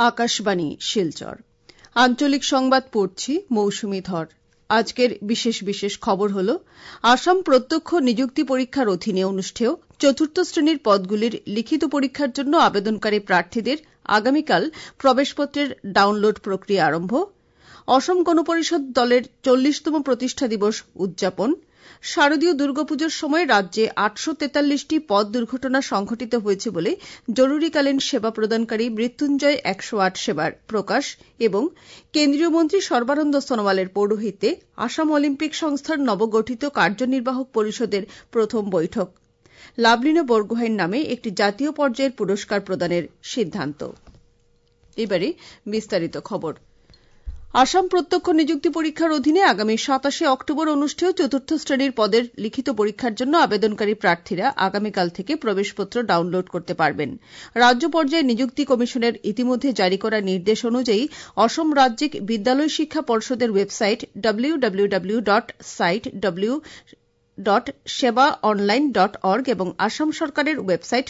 আকাশবাণী শিলচর আঞ্চলিক সংবাদ পড়ছি মৌসুমী ধর। আজকের বিশেষ খবর হল আসাম প্রত্যক্ষ নিযুক্তি পরীক্ষার অধীনে অনুষ্ঠেয় চতুর্থ শ্রেণীর পদগুলির লিখিত পরীক্ষার জন্য আবেদনকারী প্রার্থীদের আগামীকাল প্রবেশপত্রের ডাউনলোড প্রক্রিয়া আরম্ভ। অসম গণ পরিষদ দলের ৪০তম প্রতিষ্ঠা দিবস উদযাপন। শারদীয় দুর্গাপুজোর সময় রাজ্যে ৮৪৩টি পথ দুর্ঘটনা সংঘটিত হয়েছে বলে জরুরীকালীন সেবা প্রদানকারী মৃত্যুঞ্জয় ১০৮ সেবার প্রকাশ এবং কেন্দ্রীয় মন্ত্রী সর্বানন্দ সোনোয়ালের পৌরোহিত্যে আসাম অলিম্পিক সংস্থার নবগঠিত কার্যনির্বাহক পরিষদের প্রথম বৈঠক। লাভলিনা বরগোহাইন নামে একটি জাতীয় পর্যায়ের পুরস্কার প্রদানের সিদ্ধান্ত। এবারে বিস্তারিত খবর। আসাম প্রত্যক্ষ নিযুক্তি পরীক্ষার অধীনে আগামী ২৭ অক্টোবর অনুষ্ঠেয় চতুর্থ শ্রেণীর পদের লিখিত পরীক্ষার জন্য আবেদনকারী প্রার্থীরা আগামীকাল থেকে প্রবেশপত্র ডাউনলোড করতে পারবেন। রাজ্য পর্যায়ে নিযুক্তি কমিশনের ইতিমধ্যে জারি করা নির্দেশ অনুযায়ী অসম রাজ্যিক বিদ্যালয় শিক্ষা পর্ষদের ওয়েবসাইট www.site.sebaonline.org এবং আসাম সরকারের ওয়েবসাইট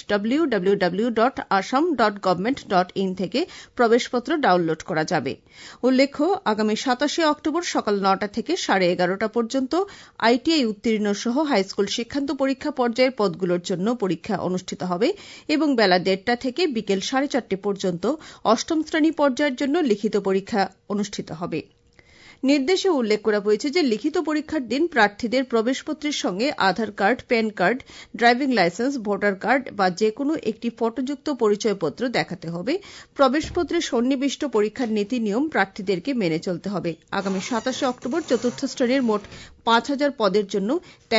www.assam.government.in থেকে প্রবেশপত্র ডাউনলোড করা যাবে। উল্লেখ্য, আগামী ২৭ অক্টোবর সকাল ৯টা থেকে ১১:৩০ পর্যন্ত আইটিআই উত্তীর্ণ সহ হাইস্কুল শিক্ষান্ত পরীক্ষা পর্যায়ের পদগুলোর জন্য পরীক্ষা অনুষ্ঠিত হবে এবং বেলা ১:৩০ থেকে বিকেল ৪:৩০ পর্যন্ত অষ্টম শ্রেণী পর্যায়ের জন্য লিখিত পরীক্ষা অনুষ্ঠিত হবে। নির্দেশে উল্লেখ করা হয়েছে যে লিখিত পরীক্ষার দিন প্রার্থীদের প্রবেশপত্রের সঙ্গে Aadhaar card, PAN card, driving licence, voter card বা যেকোনো একটি ফটোযুক্ত পরিচয়পত্র দেখাতে হবে। প্রবেশপত্রে সন্নিবিষ্ট পরীক্ষার নীতি নিয়ম প্রার্থীদেরকে মেনে চলতে হবে। আগামী ২৭ অক্টোবর চতুর্থ শ্রেণীর মোট ৫,০০০ পদের জন্য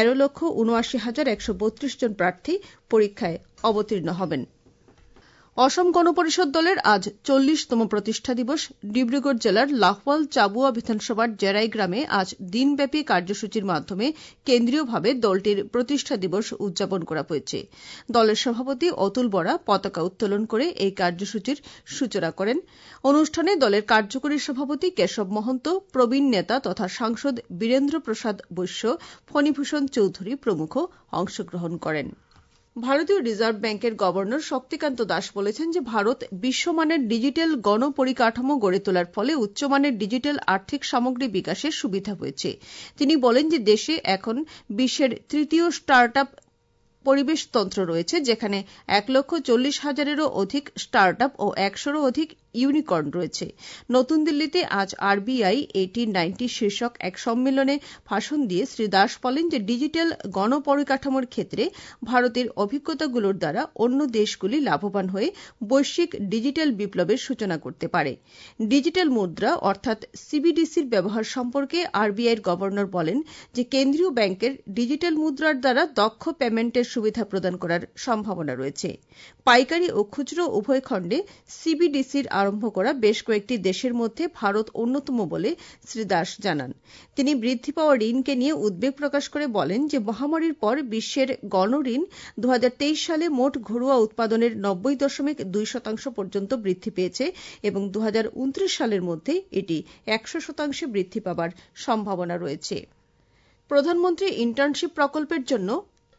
১৩,৭৯,১৩২ জন প্রার্থী পরীক্ষায় অবতীর্ণ হবেন। অসম গণ পরিষদ দলের আজ ৪০তম প্রতিষ্ঠা দিবস। ডিব্রুগড় জেলার লাহওয়াল চাবুয়া বিধানসভার জেরাই গ্রামে আজ দিনব্যাপী কার্যসূচির মাধ্যমে কেন্দ্রীয়ভাবে দলটির প্রতিষ্ঠা দিবস উদযাপন করা হয়েছে। দলের সভাপতি অতুল বরা পতাকা উত্তোলন করে এই কার্যসূচির সূচনা করেন। অনুষ্ঠানে দলের কার্যকরী সভাপতি কেশব মহন্ত, প্রবীণ নেতা তথা সাংসদ বীরেন্দ্র প্রসাদ বৈশ্য, ফণীভূষণ চৌধুরী প্রমুখ অংশগ্রহণ করেন। ভারতীয় রিজার্ভ ব্যাংকের গভর্নর শক্তিকান্ত দাস বলেছেন যে ভারত বিশ্বমানের ডিজিটাল গণপরিকাঠামো গড়ে তোলার ফলে উচ্চমানের ডিজিটাল আর্থিক সামগ্রী বিকাশের সুবিধা হয়েছে। তিনি বলেন যে দেশে এখন বিশ্বের তৃতীয় স্টার্টআপ পরিবেশতন্ত্র রয়েছে, যেখানে ১,৪০,০০০-এরও অধিক স্টার্টআপ ও ১০০-রও অধিক ইউনিকর্ন রয়েছে। নতুন দিল্লিতে আজ আরবিআই 1890 শীর্ষক এক সম্মেলনে ভাষণ দিয়ে শ্রী দাস বলেন যে ডিজিটাল গণপরিকাঠামোর ক্ষেত্রে ভারতের অভিজ্ঞতাগুলোর দ্বারা অন্য দেশগুলি লাভবান হয়ে বৈশ্বিক ডিজিটাল বিপ্লবের সূচনা করতে পারে। ডিজিটাল মুদ্রা অর্থাৎ সিবিডিসির ব্যবহার সম্পর্কে আরবিআইয়ের গভর্নর বলেন যে কেন্দ্রীয় ব্যাংকের ডিজিটাল মুদ্রার দ্বারা দক্ষ পেমেন্টের সুবিধা প্রদান করার সম্ভাবনা রয়েছে। পাইকারি ও খুচরো উভয় খণ্ডে সিবিডিসির আরম্ভ করা বেশ কয়েকটি দেশের মধ্যে ভারত অন্যতম বলে শ্রী দাস জানান। তিনি বৃদ্ধি পাওয়া ঋণকে নিয়ে উদ্বেগ প্রকাশ করে বলেন যে মহামারীর পর বিশ্বের গণঋণ ২০২৩ সালে মোট ঘরোয়া উৎপাদনের ৯০.২% পর্যন্ত বৃদ্ধি পেয়েছে এবং ২০২৯ সালের মধ্যে এটি ১০০% বৃদ্ধি পাবার সম্ভাবনা রয়েছে। প্রধানমন্ত্রী ইন্টার্নশিপ প্রকল্পের জন্য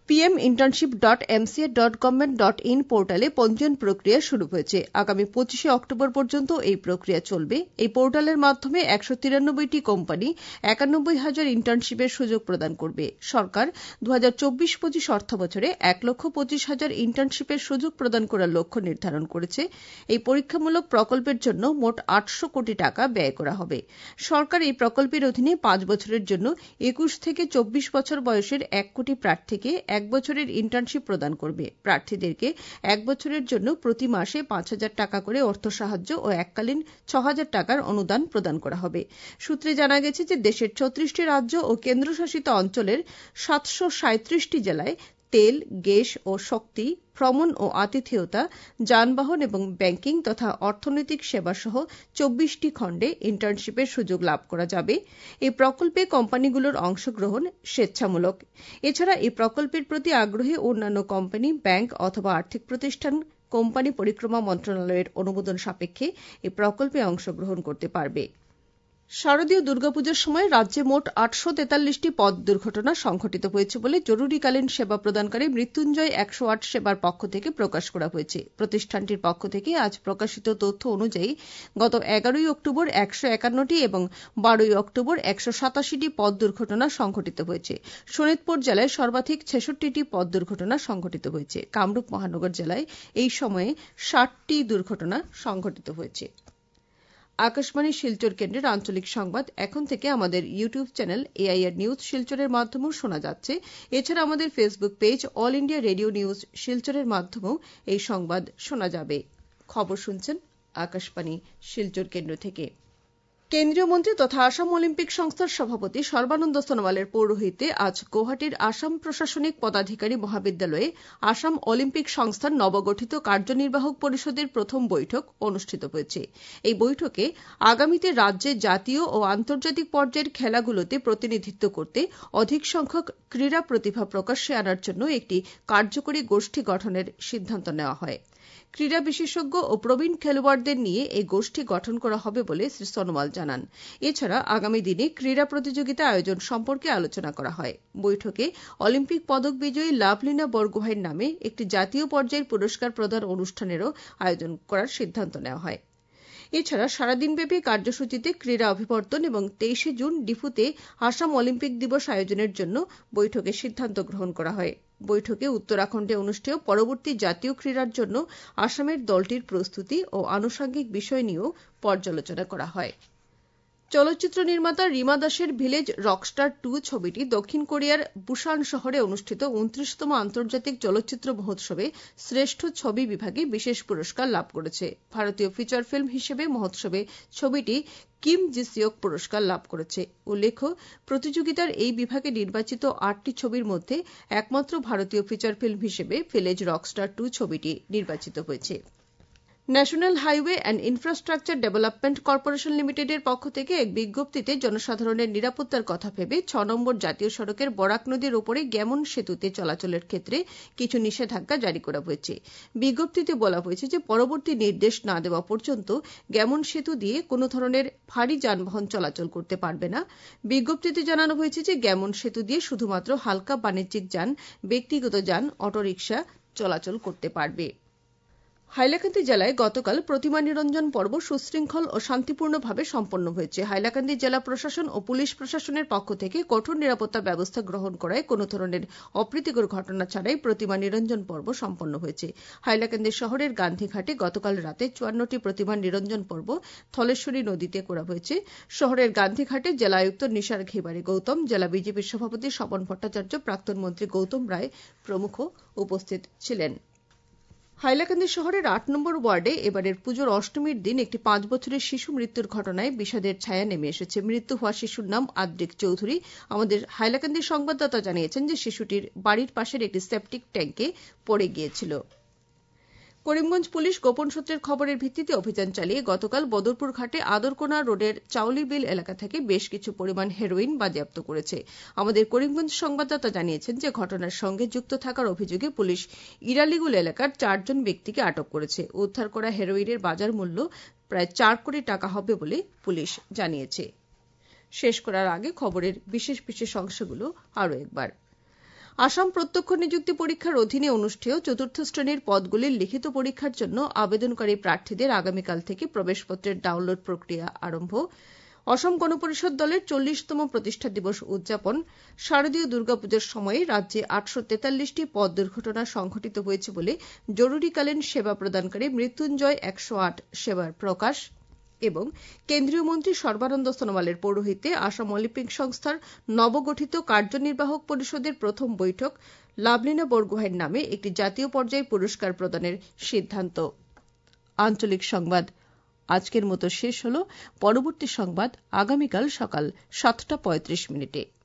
pminternship.mca.government.in পোর্টালে পঞ্জীয়ন প্রক্রিয়া শুরু হয়েছে। আগামী ২৫ অক্টোবর পর্যন্ত এই প্রক্রিয়া চলবে। এই পোর্টালের মাধ্যমে ১৯৩টি কোম্পানি ৯১,০০০ ইন্টার্নশিপের সুযোগ প্রদান করবে। সরকার ২০২৪-২৫ অর্থবছরে ১,২৫,০০০ ইন্টার্নশিপের সুযোগ প্রদান করার লক্ষ্য নির্ধারণ করেছে। এই পরীক্ষামূলক প্রকল্পের জন্য মোট ৮০০ কোটি টাকা ব্যয় করা হবে। সরকার এই প্রকল্পের অধীনে ৫ বছরের জন্য ২১ থেকে ২৪ বছর বয়সের ১ কোটি প্রার্থীকে ১ বছরের ইন্টার্নশিপ প্রদান করবে। প্রার্থীদেরকে ১ বছরের জন্য প্রতি মাসে ৫,০০০ টাকা করে অর্থ সাহায্য ও এককালীন ৬,০০০ টাকার অনুদান প্রদান করা হবে। সূত্রে জানা গেছে যে দেশের ৩৬টি রাজ্য ও কেন্দ্রশাসিত অঞ্চলের ৭৩৭টি জেলায় তেল, গ্যাস ও শক্তি, ভ্রমণ ও আতিথেয়তা, যানবাহন এবং ব্যাংকিং তথা অর্থনৈতিক সেবাসহ ২৪টি খণ্ডে ইন্টার্নশিপের সুযোগ লাভ করা যাবে। এই প্রকল্পে কোম্পানিগুলোর অংশগ্রহণ স্বেচ্ছামূলক। এছাড়া এই প্রকল্পের প্রতি আগ্রহী অন্যান্য কোম্পানি, ব্যাংক অথবা আর্থিক প্রতিষ্ঠান কোম্পানি পরিক্রমা মন্ত্রণালয়ের অনুমোদন সাপেক্ষে এই প্রকল্পে অংশগ্রহণ করতে পারবে। শারদীয় দুর্গাপূজার সময় রাজ্যে মোট 843টি পথ দুর্ঘটনা সংঘটিত হয়েছে বলে জরুরিকালীন সেবা প্রদানকারী মৃত্যুঞ্জয় 108 সেবার পক্ষ থেকে প্রকাশ করা হয়েছে। প্রতিষ্ঠানটির পক্ষ থেকে আজ প্রকাশিত তথ্য অনুযায়ী গত 11ই অক্টোবর 151টি এবং 12ই অক্টোবর 187টি পথ দুর্ঘটনা সংঘটিত হয়েছে। শোনিতপুর জেলায় সর্বাধিক 66টি পথ দুর্ঘটনা সংঘটিত হয়েছে। কামরূপ মহানগর জেলায় এই সময়ে 60টি দুর্ঘটনা সংঘটিত হয়েছে। আকাশবাণী শিলচর কেন্দ্রের আঞ্চলিক সংবাদ এখন থেকে আমাদের ইউটিউব চ্যানেল এআইআর নিউজ শিলচরের মাধ্যমেও শোনা যাচ্ছে। এছাড়া আমাদের Facebook page All India Radio News শিলচরের মাধ্যমেও এই সংবাদ শোনা যাবে। খবর শুনছেন আকাশবাণী শিলচর কেন্দ্র থেকে। কেন্দ্রীয় মন্ত্রী তথা আসাম অলিম্পিক সংস্থার সভাপতি সর্বানন্দ সোনোয়ালের পৌরোহিত্যে আজ গৌহাটির আসাম প্রশাসনিক পদাধিকারী মহাবিদ্যালয়ে আসাম অলিম্পিক সংস্থার নবগঠিত কার্যনির্বাহক পরিষদের প্রথম বৈঠক অনুষ্ঠিত হয়েছে। এই বৈঠকে আগামীতে রাজ্যে জাতীয় ও আন্তর্জাতিক পর্যায়ের খেলাগুলোতে প্রতিনিধিত্ব করতে অধিক সংখ্যক ক্রীড়া প্রতিভা প্রকাশ্যে আনার জন্য একটি কার্যকরী গোষ্ঠী গঠনের সিদ্ধান্ত নেওয়া হয়। ক্রীড়া বিশেষজ্ঞ ও প্রবীণ খেলোয়াড়দের নিয়ে এই গোষ্ঠী গঠন করা হবে বলে শ্রী সোনোয়াল জানান। এছাড়া আগামী দিনে ক্রীড়া প্রতিযোগিতা আয়োজন সম্পর্কে আলোচনা করা হয়। বৈঠকে অলিম্পিক পদক বিজয়ী লাভলিনা বরগোহাইন নামে একটি জাতীয় পর্যায়ের পুরস্কার প্রদান অনুষ্ঠানেরও আয়োজন করার সিদ্ধান্ত নেওয়া হয়। এছাড়া সারাদিনব্যাপী কার্যসূচিতে ক্রীড়া অভিবর্তন এবং 23শে জুন ডিফুতে আসাম অলিম্পিক দিবস আয়োজনের জন্য বৈঠকে সিদ্ধান্ত গ্রহণ করা হয়। বৈঠকে উত্তরাখণ্ডে অনুষ্ঠেয় পরবর্তী জাতীয় ক্রীড়ার জন্য আসামের দলটির প্রস্তুতি ও আনুষঙ্গিক বিষয় নিয়েও পর্যালোচনা করা হয়। চলচ্চিত্র নির্মাতা রিমা দাসের ভিলেজ রকস্টার 2 ছবিটি দক্ষিণ কোরিয়ার বুসান শহরে অনুষ্ঠিত 29তম আন্তর্জাতিক চলচ্চিত্র মহোৎসবে শ্রেষ্ঠ ছবি বিভাগে বিশেষ পুরস্কার লাভ করেছে। ভারতীয় ফিচার ফিল্ম হিসেবে মহোৎসবে ছবিটি কিম জিসিওক পুরস্কার লাভ করেছে। উল্লেখ্য, প্রতিযোগিতার এই বিভাগে নির্বাচিত 8টি ছবির মধ্যে একমাত্র ভারতীয় ফিচার ফিল্ম হিসেবে ভিলেজ রকস্টার 2 ছবিটি নির্বাচিত হয়েছে। National highway and infrastructure development corporation লিমিটেডের পক্ষ থেকে এক বিজ্ঞপ্তিতে জনসাধারণের নিরাপত্তার কথা ভেবে 6 নম্বর জাতীয় সড়কের বরাক নদীর ওপরে গ্যামন সেতুতে চলাচলের ক্ষেত্রে কিছু নিষেধাজ্ঞা জারি করা হয়েছে। বিজ্ঞপ্তিতে বলা হয়েছে যে পরবর্তী নির্দেশ না দেওয়া পর্যন্ত গ্যামন সেতু দিয়ে কোনো ধরনের ভারী যানবাহন চলাচল করতে পারবে না। বিজ্ঞপ্তিতে জানানো হয়েছে যে গ্যামন সেতু দিয়ে শুধুমাত্র হালকা বাণিজ্যিক যান, ব্যক্তিগত যান, অটোরিকশা চলাচল করতে পারবে। হাইলাকান্দি জেলায় গতকাল প্রতিমা নিরঞ্জন পর্ব সুশৃঙ্খল ও শান্তিপূর্ণভাবে সম্পন্ন হয়েছে। হাইলাকান্দি জেলা প্রশাসন ও পুলিশ প্রশাসনের পক্ষ থেকে কঠোর নিরাপত্তা ব্যবস্থা গ্রহণ করায় কোনো ধরনের অপ্রীতিকর ঘটনা ছাড়াই প্রতিমা নিরঞ্জন পর্ব সম্পন্ন হয়েছে। হাইলাকান্দি শহরের গান্ধীঘাটে গতকাল রাতে 54টি প্রতিমা নিরঞ্জন পর্ব থলেশ্বরী নদীতে করা হয়েছে। শহরের গান্ধীঘাটে জেলা আয়ুক্ত নিশার ঘিবারি গৌতম, জেলা বিজেপির সভাপতি স্বপন ভট্টাচার্য, প্রাক্তন মন্ত্রী গৌতম রায় প্রমুখ উপস্থিত ছিলেন। হাইলাকান্দি শহরের 8 নম্বর ওয়ার্ডে এবারের পুজোর অষ্টমীর দিন একটি 5 বছরের শিশু মৃত্যুর ঘটনায় বিষাদের ছায়া নেমে এসেছে। মৃত্যু হওয়া শিশুর নাম আদ্রিক চৌধুরী। আমাদের হাইলাকান্দির সংবাদদাতা জানিয়েছেন যে শিশুটির বাড়ির পাশের একটি সেপটিক ট্যাঙ্কে পড়ে গিয়েছিল। করিমগঞ্জ পুলিশ গোপন সূত্রের খবরের ভিত্তিতে অভিযান চালিয়ে গতকাল বদরপুর ঘাটে আদরকোনা রোডের চাউলিবিল এলাকা থেকে বেশ কিছু পরিমাণ হেরোইন বাজেয়াপ্ত করেছে। আমাদের করিমগঞ্জ সংবাদদাতা জানিয়েছেন যে ঘটনার সঙ্গে যুক্ত থাকার অভিযোগে পুলিশ ইরালিগুল এলাকার 4 জন ব্যক্তিকে আটক করেছে। উদ্ধার করা হেরোইনের বাজার মূল্য প্রায় 4 কোটি টাকা হবে বলে পুলিশ জানিয়েছে। শেষ করার আগে খবরের বিশেষ বিশেষ অংশগুলো আরও একবার। আসাম প্রত্যক্ষ নিযুক্তি পরীক্ষার অধীনে অনুষ্ঠেয় 4র্থ শ্রেণীর পদগুলির লিখিত পরীক্ষার জন্য আবেদনকারী প্রার্থীদের আগামীকাল থেকে প্রবেশপত্রের ডাউনলোড প্রক্রিয়া আরম্ভ। অসম গণপরিষদ দলের 40তম প্রতিষ্ঠা দিবস উদযাপন। শারদীয় দুর্গাপূজার সময়ে রাজ্যে 843টি পথ দুর্ঘটনা সংঘটিত হয়েছে বলে জরুরিকালীন সেবা প্রদানকারী মৃত্যুঞ্জয় 108 সেবার প্রকাশ এবং কেন্দ্রীয় মন্ত্রী সর্বানন্দ সোনোয়ালের পৌরোহিত্যে আসাম অলিম্পিক সংস্থার নবগঠিত কার্যনির্বাহক পরিষদের প্রথম বৈঠক, লাভলিনা বরগোহাইন নামে একটি জাতীয় পর্যায়ে পুরস্কার প্রদানের সিদ্ধান্ত। আঞ্চলিক সংবাদ আজকের মতো শেষ হল। পরবর্তী সংবাদ আগামীকাল সকাল 7:35 মিনিটে।